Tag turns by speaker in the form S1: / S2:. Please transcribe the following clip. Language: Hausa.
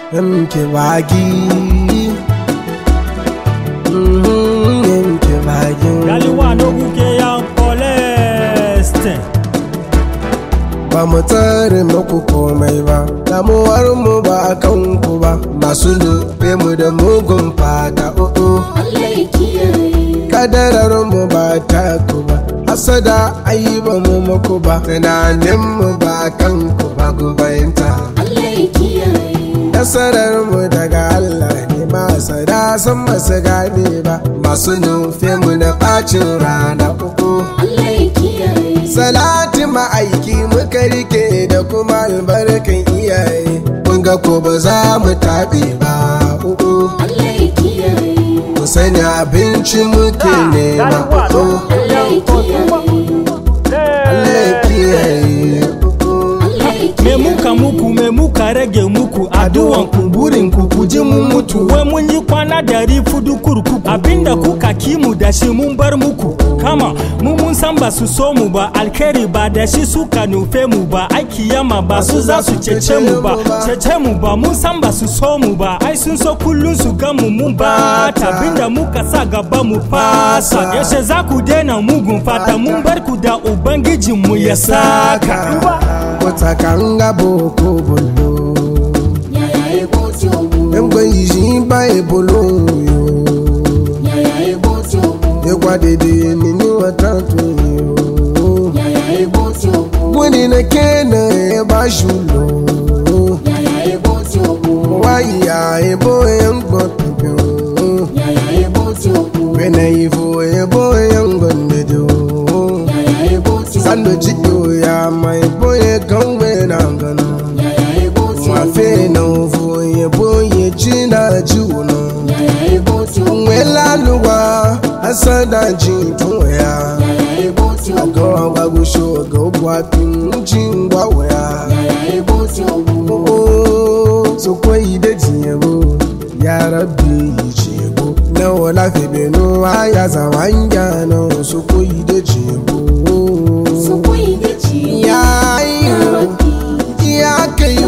S1: Mke bagi Mke bagi
S2: Galiwa no buke ya koleste
S1: Ba mu tsare muku komai ba damuwar mu ba kan ku ba masu nufe mu da mugun fata
S3: Allah ya kiyaye
S1: kadarar mu ba ta ku ba hasada ayiba mu muku ba tunanin mu ba kan ku ba ku bayanta
S3: Allah ya kiyaye
S1: nasarar mu daga Allah ne masada san masu gane ba masu nufe mu da bacin rana
S3: Allah ya kiyaye
S1: salati ma'aiki muka rike da kuma albarkan iyaye kun ga ko ba za mu taɓe ba
S3: Allah ya kiyaye
S1: mu sani abinci muke nema
S3: Allah ya kiyaye
S1: Allah ya kiyaye
S2: me muka muku me muka rage muku addu'an ku burin ku ji mun mutu wai mun yi kwana 400 kurkuku abinda kuka kimu da shi mun bar muku kama mun san ba su so mu ba alkhairi ba da shi suka nufe mu ba aiki yama ba su za su cece mu ba mun san ba su so mu ba ai sun so kullun su ga mu mun ba abinda muka sa gaba mu fasa yashe za ku daina mugun fata mun bar ku da ubangijin mu ya saka
S1: Kotakanga boko bolo
S3: yaya ebo jobo
S1: Mgbe iji ba ebolo yo
S3: yaya ebo jobo
S1: Ekwa dede nini watatu yo
S3: yaya ebo jobo
S1: Gwini na kene eba shulo
S3: yaya ebo jobo
S1: Waya ebo engbo pipyo
S3: yaya ebo jobo
S1: Wene ivo ebo engbo ndedo
S3: yaya ebo jobo
S1: Sando chiko ya ma ebo ye kongwe na ngano
S3: yaya ebo jobo
S1: Mwafe na uvo ebo ye china juno
S3: yaya ebo jobo
S1: Mwela luwa asada jinto ya
S3: yaya ebo jobo
S1: Go wagusho go bwapin jingwa ya
S3: yaya ebo jobo
S1: Oh so kwa ide jiebo ya rabbi jiebo Na wala febeno aya za wanja no so kwa ide jiebo
S3: so kwa ide jiebo
S1: Ya ayo ya kayo